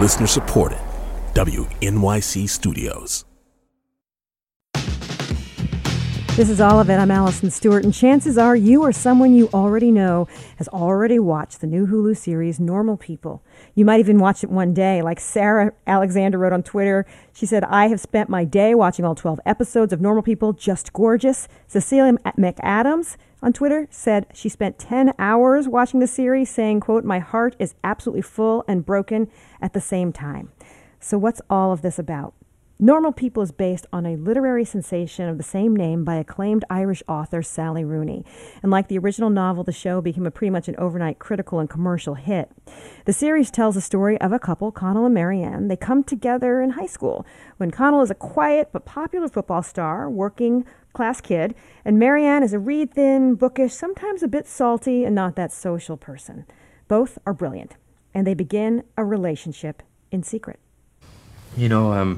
Listener supported. WNYC Studios. This is Olivet. I'm Allison Stewart, and chances are you or someone you already know has already watched the new Hulu series Normal People. You might even watch it one day. Like Sarah Alexander wrote on Twitter, she said, "I have spent my day watching all 12 episodes of Normal People. Just gorgeous." Cecilia McAdams on Twitter said she spent 10 hours watching the series, saying, quote, "My heart is absolutely full and broken at the same time." So what's all of this about? Normal People is based on a literary sensation of the same name by acclaimed Irish author Sally Rooney. And like the original novel, the show became pretty much an overnight critical and commercial hit. The series tells the story of a couple, Connell and Marianne. They come together in high school when Connell is a quiet but popular football star, working class kid, and Marianne is a reed-thin, bookish, sometimes a bit salty, and not that social person. Both are brilliant, and they begin a relationship in secret. You know,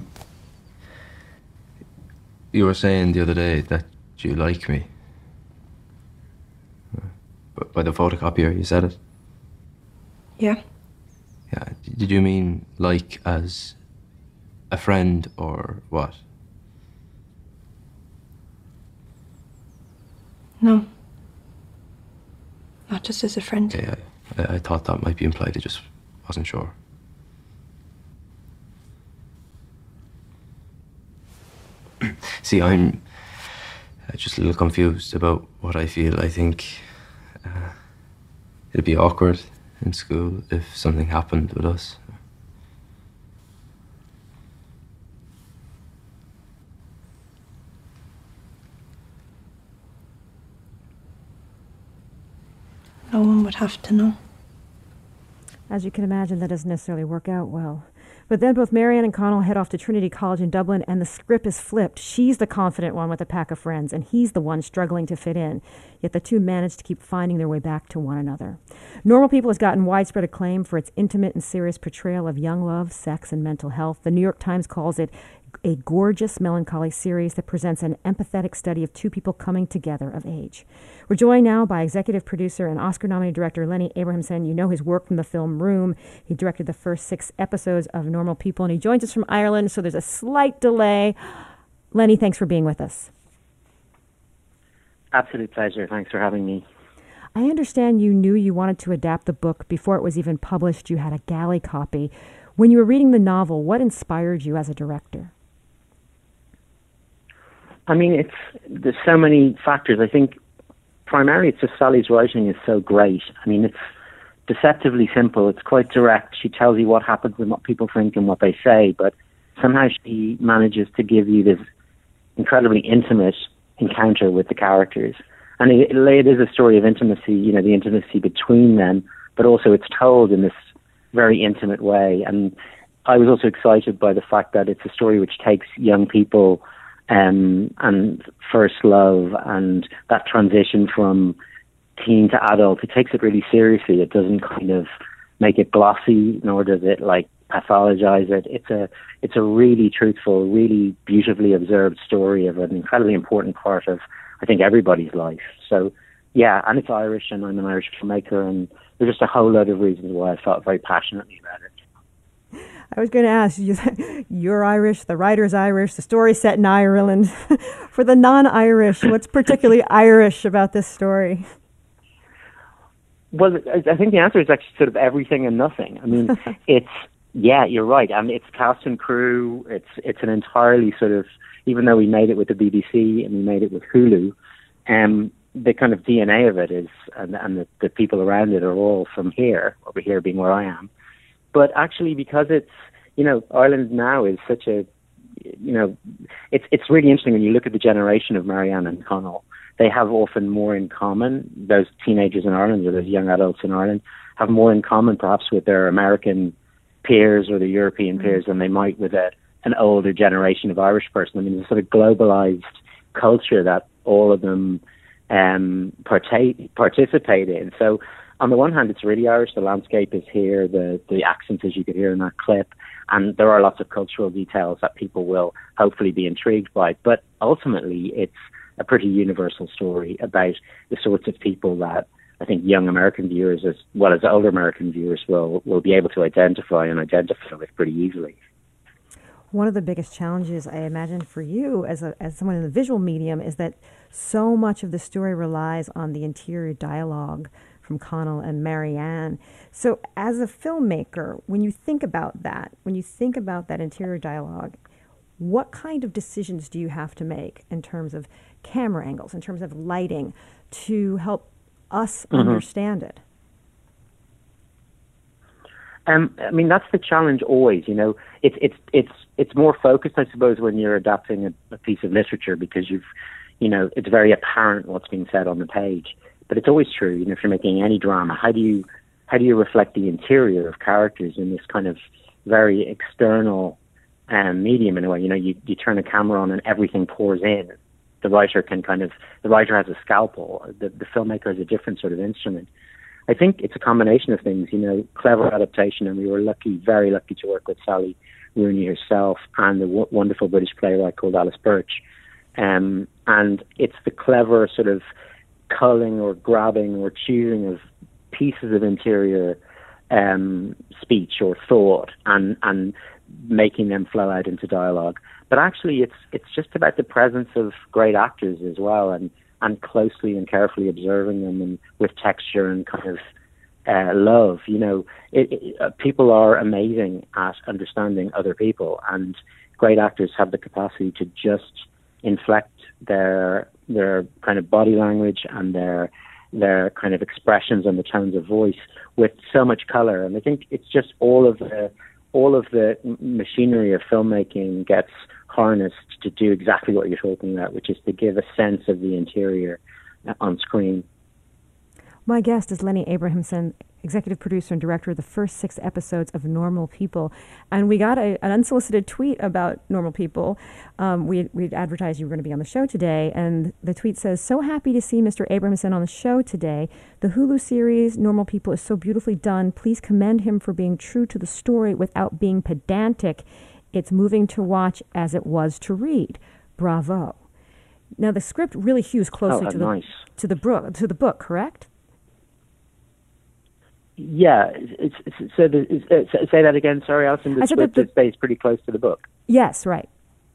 you were saying the other day that you like me. But by the photocopier, you said it? Yeah. Yeah. Did you mean like as a friend or what? No. Not just as a friend. Okay, I thought that might be implied. I just wasn't sure. See, I'm just a little confused about what I feel. I think it'd be awkward in school if something happened with us. No one would have to know. As you can imagine, that doesn't necessarily work out well. But then both Marianne and Connell head off to Trinity College in Dublin, and the script is flipped. She's the confident one with a pack of friends, and he's the one struggling to fit in. Yet the two manage to keep finding their way back to one another. Normal People has gotten widespread acclaim for its intimate and serious portrayal of young love, sex, and mental health. The New York Times calls it a gorgeous, melancholy series that presents an empathetic study of two people coming together of age. We're joined now by executive producer and Oscar-nominated director Lenny Abrahamson. You know his work from the film Room. He directed the first 6 episodes of Normal People, and he joins us from Ireland, so there's a slight delay. Lenny, thanks for being with us. Absolute pleasure. Thanks for having me. I understand you knew you wanted to adapt the book before it was even published. You had a galley copy. When you were reading the novel, what inspired you as a director? I mean, there's so many factors. I think primarily it's just Sally's writing is so great. I mean, it's deceptively simple. It's quite direct. She tells you what happens and what people think and what they say, but somehow she manages to give you this incredibly intimate encounter with the characters. And it is a story of intimacy, you know, the intimacy between them, but also it's told in this very intimate way. And I was also excited by the fact that it's a story which takes young people and first love and that transition from teen to adult. It takes it really seriously. It doesn't kind of make it glossy, nor does it like pathologize it. It's a really truthful, really beautifully observed story of an incredibly important part of, I think, everybody's life. So yeah, and it's Irish, and I'm an Irish filmmaker, and there's just a whole load of reasons why I felt very passionately about it. I was going to ask you, you're Irish, the writer's Irish, the story's set in Ireland. For the non-Irish, what's particularly Irish about this story? Well, I think the answer is actually sort of everything and nothing. I mean, yeah, you're right. I mean, it's cast and crew. It's an entirely sort of, even though we made it with the BBC and we made it with Hulu, the kind of DNA of it is, and the people around it are all from here, over here being where I am. But actually, because it's, you know, Ireland now is such a, you know, it's really interesting when you look at the generation of Marianne and Connell. They have often more in common. Those teenagers in Ireland or those young adults in Ireland have more in common perhaps with their American peers or the European peers than they might with an older generation of Irish person. I mean, it's a sort of globalized culture that all of them participate in. So on the one hand, it's really Irish. The landscape is here, the accents, as you could hear in that clip, and there are lots of cultural details that people will hopefully be intrigued by. But ultimately, it's a pretty universal story about the sorts of people that I think young American viewers as well as older American viewers will be able to identify with pretty easily. One of the biggest challenges, I imagine, for you as someone in the visual medium is that so much of the story relies on the interior dialogue from Connell and Marianne. So as a filmmaker, when you think about that interior dialogue, what kind of decisions do you have to make in terms of camera angles, in terms of lighting, to help us understand it? I mean, that's the challenge always. You know, it's more focused, I suppose, when you're adapting a piece of literature because it's very apparent what's being said on the page. But it's always true. You know, if you're making any drama, how do you reflect the interior of characters in this kind of very external medium in a way? You know, you turn a camera on and everything pours in. The writer has a scalpel. The filmmaker has a different sort of instrument. I think it's a combination of things, you know, clever adaptation, and we were very lucky to work with Sally Rooney herself and the wonderful British playwright called Alice Birch. And it's the clever sort of culling or grabbing or choosing of pieces of interior speech or thought and making them flow out into dialogue. But actually, it's just about the presence of great actors as well, and closely and carefully observing them and with texture and kind of love. You know, people are amazing at understanding other people, and great actors have the capacity to just inflect their kind of body language and their kind of expressions and the tones of voice with so much color. And I think it's just all of the machinery of filmmaking gets harnessed to do exactly what you're talking about, which is to give a sense of the interior on screen. My guest is Lenny Abrahamson, executive producer and director of the first 6 episodes of Normal People. And we got an unsolicited tweet about Normal People. We'd advertised you were going to be on the show today, and the tweet says, "So happy to see Mr. Abrahamson on the show today. The Hulu series Normal People is so beautifully done. Please commend him for being true to the story without being pedantic. It's moving to watch as it was to read. Bravo." Now, the script really hews closely to the book, correct? Yeah. Say that again. Sorry, Alison. The script stays pretty close to the book. Yes, right.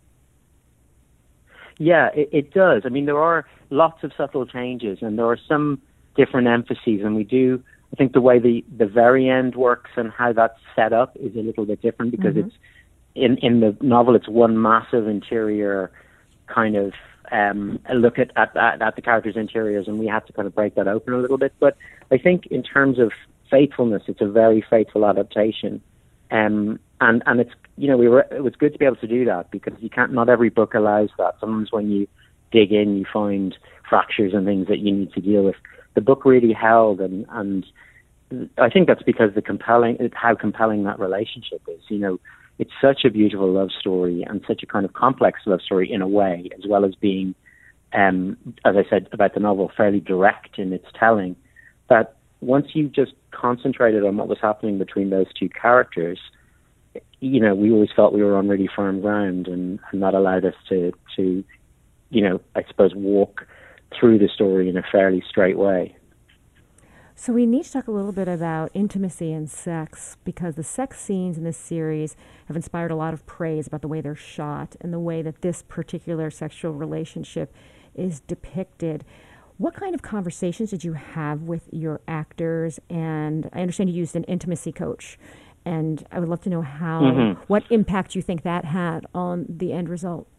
Yeah, it does. I mean, there are lots of subtle changes, and there are some different emphases, and I think the way the very end works and how that's set up is a little bit different because it's in the novel, it's one massive interior kind of a look at the characters' interiors, and we have to kind of break that open a little bit. But I think in terms of faithfulness, it's a very faithful adaptation, and it's, you know, it was good to be able to do that because not every book allows that. Sometimes when you dig in, you find fractures and things that you need to deal with. The book really held, and I think that's because how compelling that relationship is. You know, it's such a beautiful love story and such a kind of complex love story in a way, as well as being, as I said about the novel, fairly direct in its telling, that once you just concentrated on what was happening between those two characters, you know, we always felt we were on really firm ground, and that allowed us to, you know, I suppose walk through the story in a fairly straight way. So we need to talk a little bit about intimacy and sex, because the sex scenes in this series have inspired a lot of praise about the way they're shot and the way that this particular sexual relationship is depicted. What kind of conversations did you have with your actors? And I understand you used an intimacy coach, and I would love to know what impact you think that had on the end result.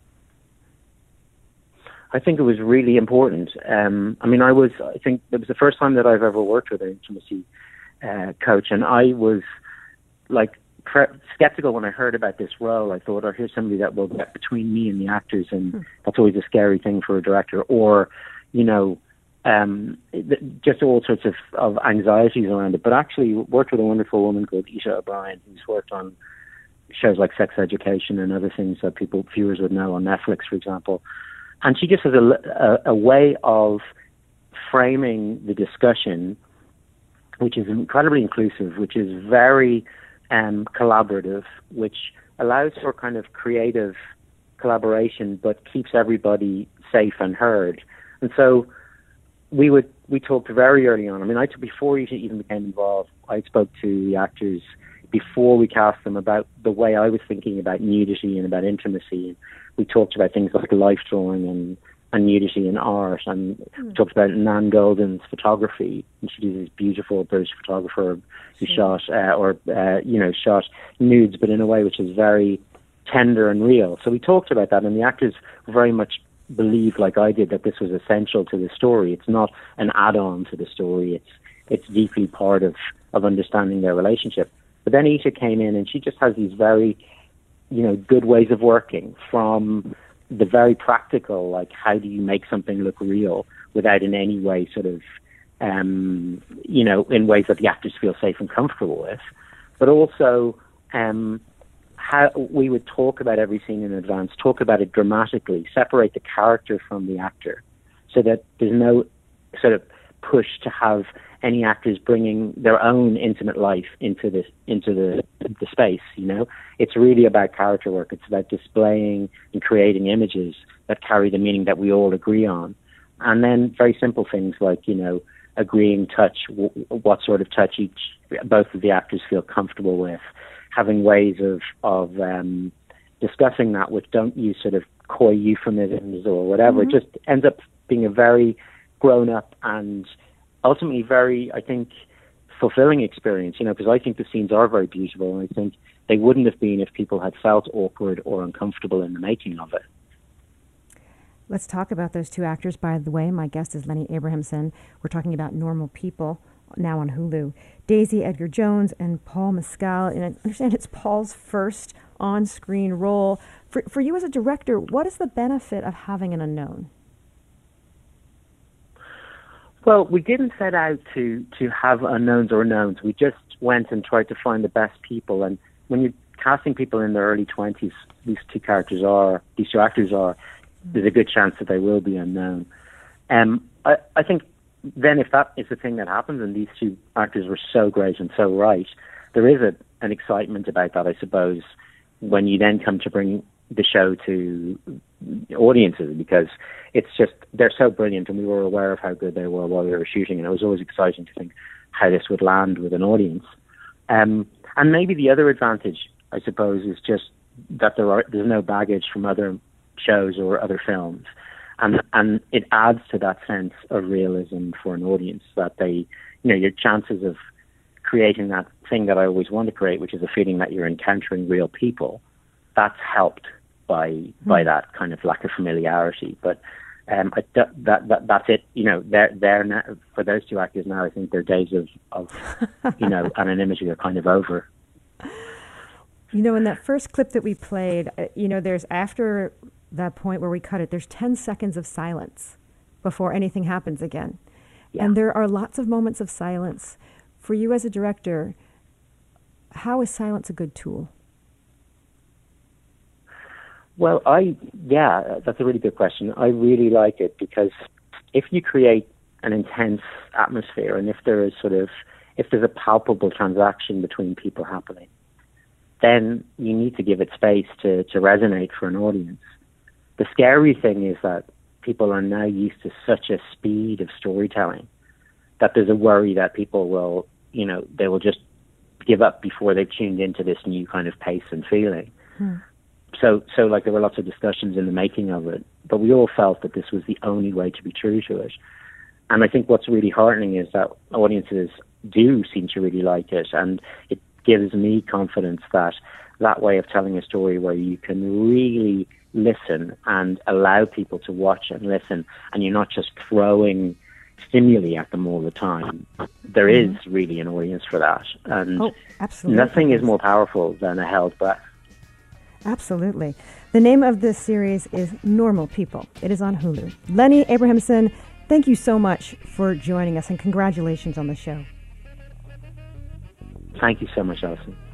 I think it was really important. I think it was the first time that I've ever worked with an intimacy coach, and I was skeptical when I heard about this role. I thought, here's somebody that will get between me and the actors, and that's always a scary thing for a director. Or, you know, just all sorts of anxieties around it. But actually worked with a wonderful woman called Isha O'Brien, who's worked on shows like Sex Education and other things that viewers would know on Netflix, for example. And she just has a way of framing the discussion, which is incredibly inclusive, which is very collaborative, which allows for kind of creative collaboration, but keeps everybody safe and heard. And so we talked very early on. I mean, before he even became involved, I spoke to the actors before we cast them about the way I was thinking about nudity and about intimacy. And we talked about things like life drawing and nudity in art, and we talked about Nan Goldin's photography. And she's this beautiful British photographer who shot shot nudes, but in a way which is very tender and real. So we talked about that, and the actors very much believed, like I did, that this was essential to the story. It's not an add-on to the story. It's deeply part of understanding their relationship. But then Ita came in, and she just has these very, good ways of working, from the very practical, like how do you make something look real without in any way sort of, in ways that the actors feel safe and comfortable with, but also how we would talk about every scene in advance, talk about it dramatically, separate the character from the actor, so that there's no sort of push to have any actors bringing their own intimate life into the space. It's really about character work. It's about displaying and creating images that carry the meaning that we all agree on, and then very simple things like agreeing touch, what sort of touch both of the actors feel comfortable with, having ways of discussing that which don't use sort of coy euphemisms or whatever. It just ends up being a very grown up and ultimately very, I think, fulfilling experience, because I think the scenes are very beautiful, and I think they wouldn't have been if people had felt awkward or uncomfortable in the making of it. Let's talk about those two actors. By the way, my guest is Lenny Abrahamson. We're talking about Normal People, now on Hulu. Daisy Edgar-Jones and Paul Mescal, and I understand it's Paul's first on-screen role. For you as a director, what is the benefit of having an unknown? Well, we didn't set out to have unknowns or knowns. We just went and tried to find the best people. And when you're casting people in their early 20s, these two actors are, there's a good chance that they will be unknown. I think then if that is the thing that happens, and these two actors were so great and so right, there is an excitement about that, I suppose, when you then come to bring the show to audiences, because it's just, they're so brilliant, and we were aware of how good they were while we were shooting, and it was always exciting to think how this would land with an audience. And maybe the other advantage, I suppose, is just that there's no baggage from other shows or other films, and it adds to that sense of realism for an audience, that your chances of creating that thing that I always want to create, which is a feeling that you're encountering real people, that's helped by that kind of lack of familiarity. But that's it. They're now, for those two actors now, I think their days of anonymity are kind of over. In that first clip that we played, there's, after that point where we cut it, there's 10 seconds of silence before anything happens again. Yeah. And there are lots of moments of silence. For you as a director, how is silence a good tool? Well, that's a really good question. I really like it, because if you create an intense atmosphere, and if there's a palpable transaction between people happening, then you need to give it space to resonate for an audience. The scary thing is that people are now used to such a speed of storytelling that there's a worry that people will, they will just give up before they've tuned into this new kind of pace and feeling. So like, there were lots of discussions in the making of it, but we all felt that this was the only way to be true to it. And I think what's really heartening is that audiences do seem to really like it, and it gives me confidence that way of telling a story where you can really listen and allow people to watch and listen, and you're not just throwing stimuli at them all the time. There is really an audience for that, and nothing is more powerful than a held breath. Absolutely. The name of this series is Normal People. It is on Hulu. Lenny Abrahamson, thank you so much for joining us, and congratulations on the show. Thank you so much, Alison.